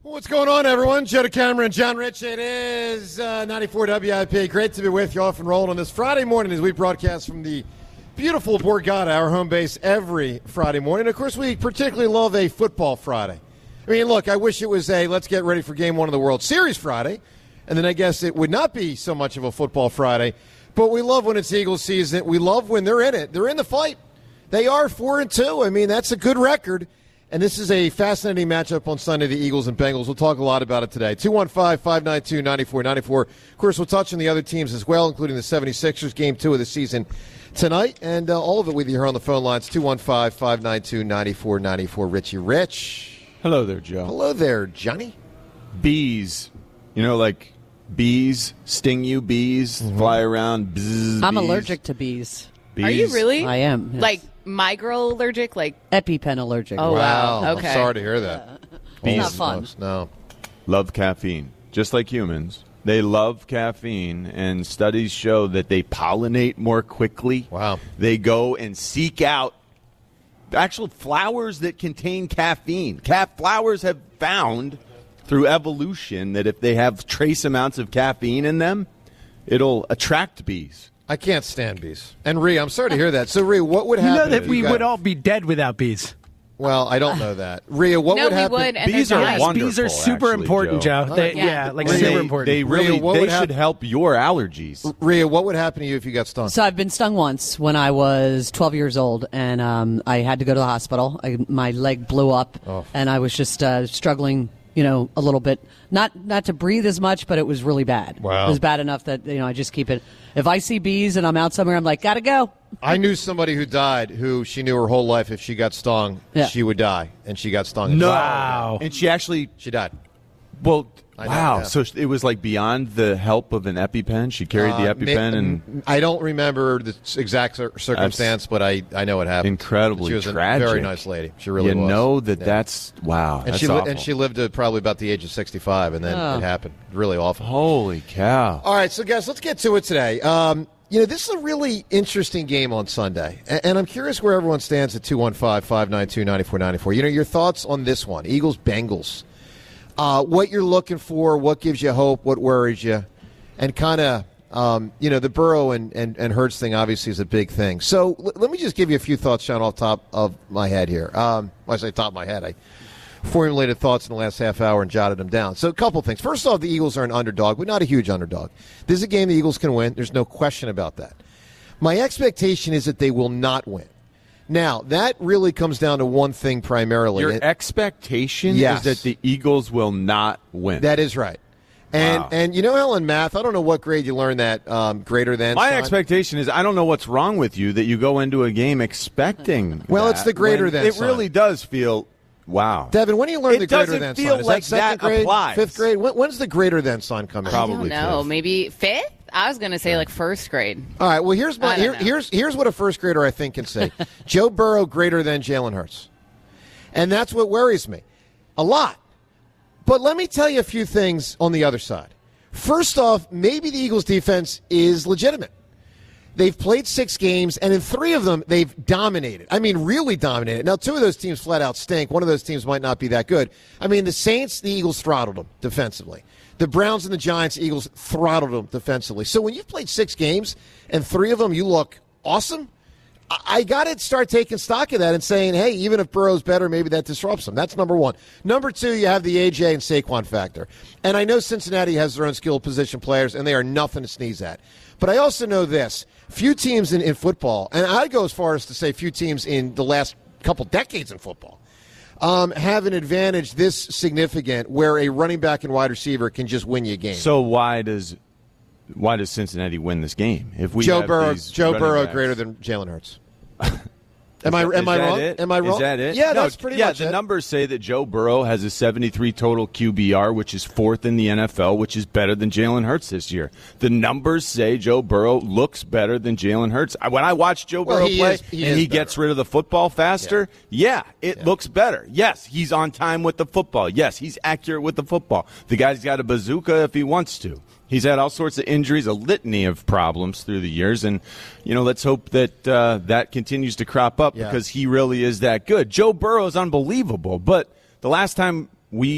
What's going on, everyone? Joe DeCamera and John Rich. It is 94 WIP. Great to be with you off and rolling on this Friday morning as we broadcast from the beautiful Borgata, our home base, every Friday morning. Of course, we particularly love a football Friday. I mean, look, I wish it was a let's get ready for Game 1 of the World Series Friday, and then I guess it would not be so much of a football Friday. But we love when it's Eagles season. We love when they're in it. They're in the fight. They are 4-2. I mean, that's a good record. And this is a fascinating matchup on Sunday, the Eagles and Bengals. We'll talk a lot about it today. 215-592-9494. Of course, we'll touch on the other teams as well, including the 76ers, Game 2 of the season tonight. And all of it with you here on the phone lines, 215-592-9494. Richie Rich. Hello there, Joe. Hello there, Johnny. Bees. You know, like bees sting you, bees fly around. Bzz, I'm bees. allergic to bees. Bees. Are you really? I am. Yes. Like micro allergic? Like EpiPen allergic. Oh, wow. Okay. I'm sorry to hear that. It's not fun. No. Love caffeine, just like humans. They love caffeine, and studies show that they pollinate more quickly. Wow. They go and seek out actual flowers that contain caffeine. Flowers have found through evolution that if they have trace amounts of caffeine in them, it'll attract bees. I can't stand bees. And Rhea, I'm sorry to hear that. So, Rhea, what would happen? You know that if we got- would all be dead without bees. Well, I don't know that. Rhea, what No, would we happen? would, and Bees they're are nice. wonderful. Bees are super actually, important, Joe. They, Yeah. like Rhea, super They important. really Rhea, what would should happen? help your allergies. Rhea, what would happen to you if you got stung? So I've been stung once when I was 12 years old, and I had to go to the hospital. My leg blew up, and I was just struggling, a little bit. Not to breathe as much, but it was really bad. Wow. It was bad enough that I just keep it. If I see bees and I'm out somewhere, I'm like, gotta go. I knew somebody who died who she knew her whole life if she got stung, Yeah. she would die. And she got stung. No. Wow. And she actually, She died. well, I know, wow. yeah. So it was like beyond the help of an EpiPen. She carried the EpiPen and I don't remember the exact circumstance, but I know it happened. incredibly She was tragic. a very nice lady. She really you was. know that Yeah. that's, wow. And That's she awful. and she lived to probably about the age of 65, and then it happened. Really awful. Holy cow. All right, so guys, let's get to it today. This is a really interesting game on Sunday, and I'm curious where everyone stands at 215-592-9494. Your thoughts on this one, Eagles-Bengals. What you're looking for, what gives you hope, what worries you, and kind of, the Burrow and Hurts thing obviously is a big thing. So let me just give you a few thoughts, Sean, off top of my head here. When I say top of my head, I formulated thoughts in the last half hour and jotted them down. So a couple things. First off, the Eagles are an underdog, but not a huge underdog. This is a game the Eagles can win. There's no question about that. My expectation is that they will not win. Now, that really comes down to one thing primarily. Your expectation Yes. is that the Eagles will not win. That is right. And Wow. and you know how in math, I don't know what grade you learned that greater than. My sign? expectation is I don't know what's wrong with you that you go into a game expecting. Well, that it's the greater when than It sign. really does feel. Wow. Devin, when do you learn It the greater doesn't than feel sign? Is like that second that grade, applies. fifth grade? When's the greater than sign come in? Probably I don't know. fifth. Maybe fifth? I was going to say like first grade. All right. Well, here's I don't know. here's what a first grader I think can say: Joe Burrow greater than Jalen Hurts, and that's what worries me a lot. But let me tell you a few things on the other side. First off, maybe the Eagles' defense is legitimate. They've played 6 games, and in 3 of them, they've dominated. I mean, really dominated. Now, 2 of those teams flat out stink. One of those teams might not be that good. I mean, the Saints, the Eagles throttled them defensively. The Browns and the Giants, Eagles throttled them defensively. So when you've played 6 games, and 3 of them you look awesome, I got to start taking stock of that and saying, hey, even if Burrow's better, maybe that disrupts them. That's number one. Number 2, you have the A.J. and Saquon factor. And I know Cincinnati has their own skilled position players, and they are nothing to sneeze at. But I also know this. Few teams in football, and I'd go as far as to say few teams in the last couple decades in football, have an advantage this significant where a running back and wide receiver can just win you a game. So why does Cincinnati win this game? If we Joe have Burrow these running backs? greater than Jalen Hurts. Am I Is wrong? that it? Am I wrong? Is that it? Yeah, No, that's pretty much the it. numbers say that Joe Burrow has a 73 total QBR, which is 4th in the NFL, which is better than Jalen Hurts this year. The numbers say Joe Burrow looks better than Jalen Hurts. When I watch Joe Burrow play and he gets rid of the football faster, it looks better. Yes, he's on time with the football. Yes, he's accurate with the football. The guy's got a bazooka if he wants to. He's had all sorts of injuries, a litany of problems through the years, and let's hope that that continues to crop up because he really is that good. Joe Burrow is unbelievable, but the last time we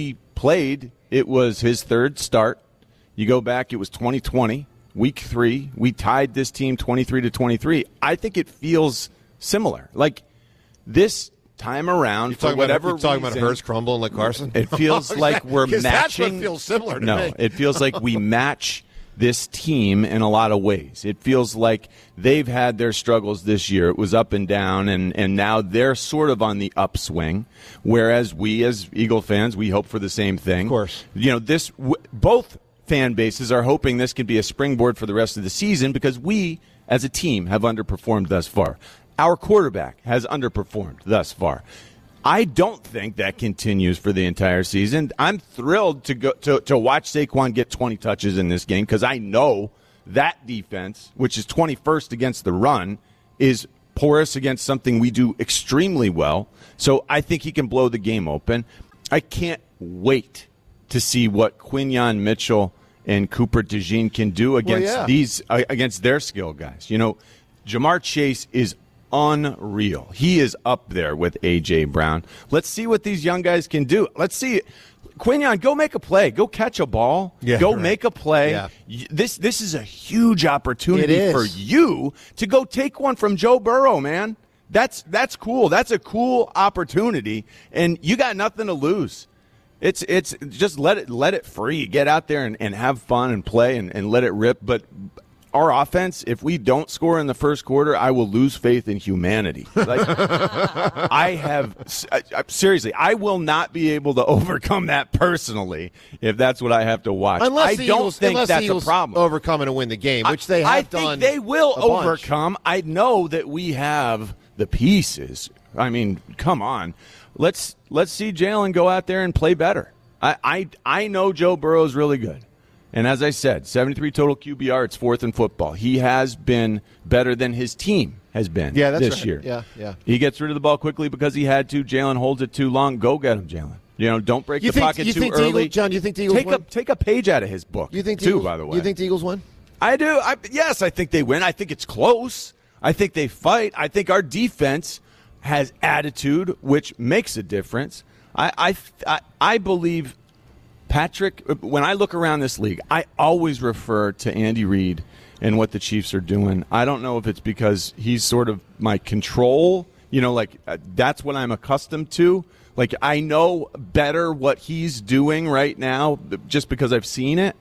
played, it was his third start. You go back, it was 2020, week 3. We tied this team 23-23. I think it feels similar. Like this time around, for whatever reason, talking about Hurst crumbling like Carson? it feels like we're matching. That's what feels similar to me. It feels like we match this team in a lot of ways. It feels like they've had their struggles this year. It was up and down, and now they're sort of on the upswing, whereas we as Eagle fans, we hope for the same thing. Of course. Both fan bases are hoping this could be a springboard for the rest of the season because we, as a team, have underperformed thus far. Our quarterback has underperformed thus far. I don't think that continues for the entire season. I'm thrilled to watch Saquon get 20 touches in this game because I know that defense, which is 21st against the run, is porous against something we do extremely well. So I think he can blow the game open. I can't wait to see what Quinyon Mitchell and Cooper DeJean can do against their skill guys. Jamar Chase is unreal. He is up there with A.J. Brown. Let's see what these young guys can do. Let's see. Quinyon, go make a play. Go catch a ball. Make a play. Yeah. This is a huge opportunity for you to go take one from Joe Burrow, man. That's cool. That's a cool opportunity, and you got nothing to lose. It's just let it free. Get out there and have fun and play and let it rip. But our offense, if we don't score in the first quarter, I will lose faith in humanity. Seriously, I will not be able to overcome that personally if that's what I have to watch. Unless I don't think that's Eagles a problem. Overcome and win the game, which they have done. I think they will overcome. I know that we have the pieces. I mean, come on. Let's see Jalen go out there and play better. I know Joe Burrow is really good. And as I said, 73 total QBR, it's 4th in football. He has been better than his team has been this year. Yeah. He gets rid of the ball quickly because he had to. Jalen holds it too long. Go get him, Jalen. Don't break the pocket too early. John, you think the Eagles win? Take a page out of his book, you think by the way. You think the Eagles win? I do. Yes, I think they win. I think it's close. I think they fight. I think our defense has attitude, which makes a difference. I believe Patrick, when I look around this league, I always refer to Andy Reid and what the Chiefs are doing. I don't know if it's because he's sort of my control, that's what I'm accustomed to. Like, I know better what he's doing right now just because I've seen it.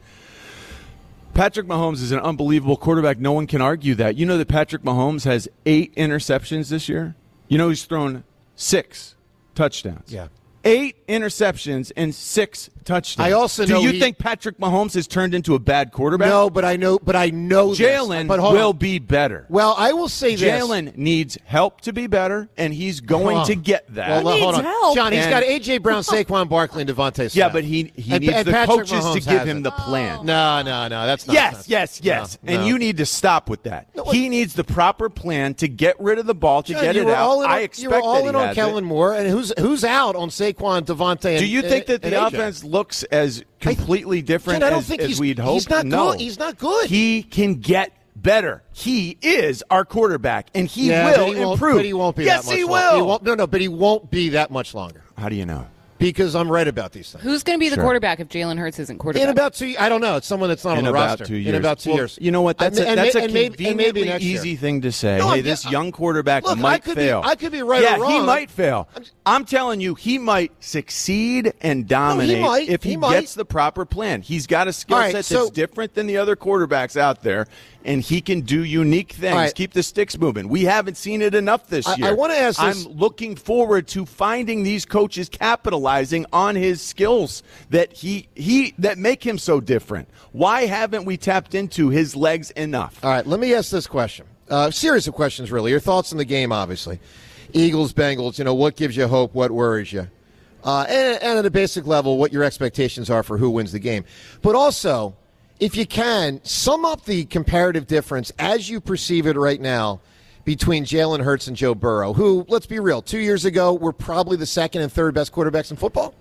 Patrick Mahomes is an unbelievable quarterback. No one can argue that. You know that Patrick Mahomes has 8 interceptions this year? He's thrown 6 touchdowns. Yeah. 8 interceptions and 6 touchdowns. I also know. Do you think Patrick Mahomes has turned into a bad quarterback? No, but I know. Jalen will be better. Well, I will say this: Jalen needs help to be better, and he's going to get that. Well, hold on, help. John. He's got A.J. Brown, Saquon Barkley, and Devontae Smith. Yeah, but he needs the Patrick coaches Mahomes to give has him it. the plan. No, that's not. Yes. No. And you need to stop with that. He needs the proper plan to get rid of the ball, to get it out. I expect you were all that in he on has Kellen it. Moore, and who's out on Saquon, Devontae? Do you think that the AJ? offense looks as completely different Ken, I don't as, think as we'd hoped? He's not No. good. He's not good. He can get better. He is our quarterback, and he but will he won't- improve. But he won't be yes, that much he longer. will. He won't, no, but he won't be that much longer. How do you know? Because I'm right about these things. Who's going to be the Sure. quarterback if Jalen Hurts isn't quarterback? In about 2 I don't know. It's someone that's not on In the about roster. 2 years. In about 2 Well, years. You know what? That's a maybe conveniently next year. easy thing to say. No, hey, this young quarterback look, might fail. I could be right yeah, or wrong. he might fail. I'm telling you, he might succeed and dominate might. if he might. gets the proper plan. He's got a skill All right, set so- that's different than the other quarterbacks out there, and he can do unique things. All right. Keep the sticks moving. We haven't seen it enough this year. I want to ask this. I'm looking forward to finding these coaches capitalizing on his skills that that make him so different. Why haven't we tapped into his legs enough? All right, let me ask this question. Series of questions, really. Your thoughts on the game, obviously. Eagles, Bengals, what gives you hope, what worries you? And at a basic level, what your expectations are for who wins the game. But also, if you can, sum up the comparative difference as you perceive it right now between Jalen Hurts and Joe Burrow, who, let's be real, 2 years ago were probably the second and third best quarterbacks in football.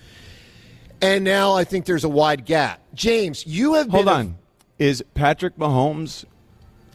And now I think there's a wide gap. James, you have been... Hold on. Is Patrick Mahomes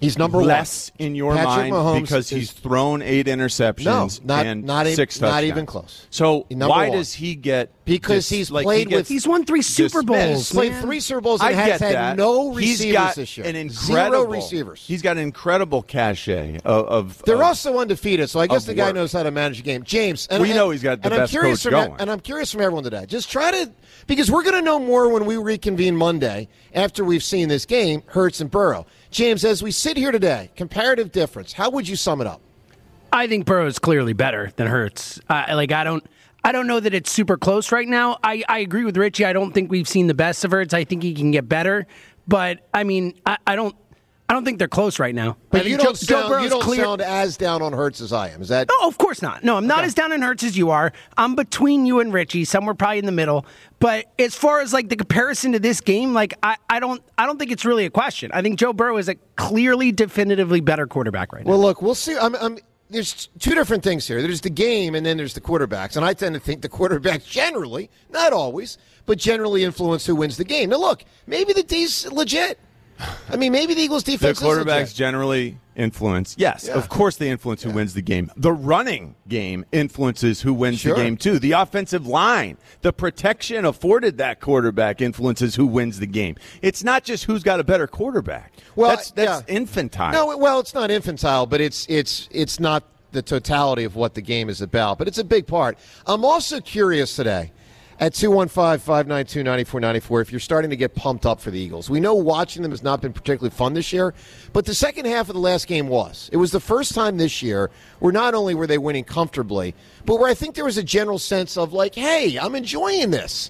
He's number less one. in your Patrick mind Mahomes because he's thrown 8 interceptions and 6 touchdowns. Not even close. So Number why one. does he get? Because he's played with. He's won 3 Super Bowls. He's played man. 3 Super Bowls and I has get had that. no He's receivers got this year. an incredible, 0 receivers. He's got an incredible cachet of. They're also undefeated, so I guess of the guy work. knows how to manage a game. James, We know he's got the and I'm best curious coach from, going. And I'm curious from everyone today. Just try to, because we're going to know more when we reconvene Monday after we've seen this game, Hurts and Burrow. James, as we sit here today, comparative difference, how would you sum it up? I think Burrow is clearly better than Hurts. I don't know that it's super close right now. I agree with Richie. I don't think we've seen the best of Hurts. I think he can get better. But I mean, I don't think they're close right now. But you don't, Joe Burrow's sound as down on Hurts as I am. Is that? No, of course not. No, I'm not as down on Hurts as you are. I'm between you and Richie, somewhere probably in the middle. But as far as like the comparison to this game, like I don't think it's really a question. I think Joe Burrow is a clearly, definitively better quarterback right now. Well, look, we'll see. There's two different things here. There's the game, and then there's the quarterbacks. And I tend to think the quarterbacks generally, not always, but generally influence who wins the game. Now, look, maybe the D's legit. I mean, maybe the Eagles' defense The quarterbacks generally influence. Yes, of course they influence who wins the game. The running game influences who wins the game, too. The offensive line, the protection afforded that quarterback influences who wins the game. It's not just who's got a better quarterback. Well, that's infantile. No, well, it's not infantile, but it's not the totality of what the game is about. But it's a big part. I'm also curious today. At 215-592-9494, if you're starting to get pumped up for the Eagles. We know watching them has not been particularly fun this year, but the second half of the last game was. It was the first time this year where not only were they winning comfortably, but where I think there was a general sense of like, hey, I'm enjoying this.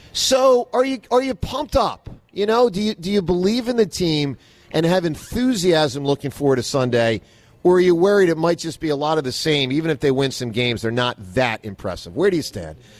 So are you pumped up? You know, do you believe in the team and have enthusiasm looking forward to Sunday? Or are you worried it might just be a lot of the same, even if they win some games, they're not that impressive? Where do you stand?